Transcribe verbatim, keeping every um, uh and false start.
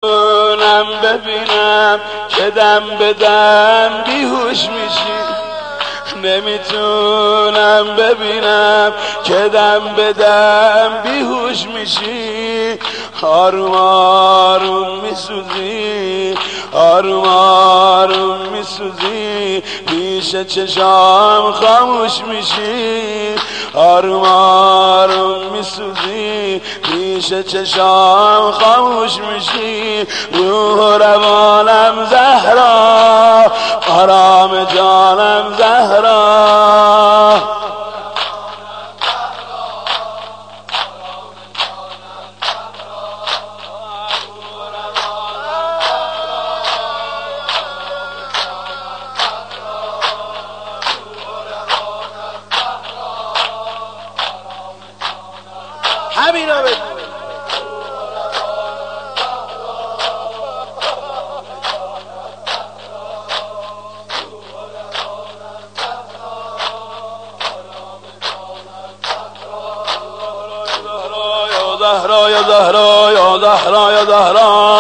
نم ببینم که دم به دم بیهوش میشی، نمیتونم ببینم که دم به دم بیهوش میشی، آروم آروم میسوزی، آروم آروم میسوزی، پیش چشام خاموش میشی، آروم آروم میسوزی، پیش چشام خاموش میشی، روح و روانم زهرا، آرام جانم زهرا. همین رو بگو. زهرا یا زهرا یا زهرا یا زهرا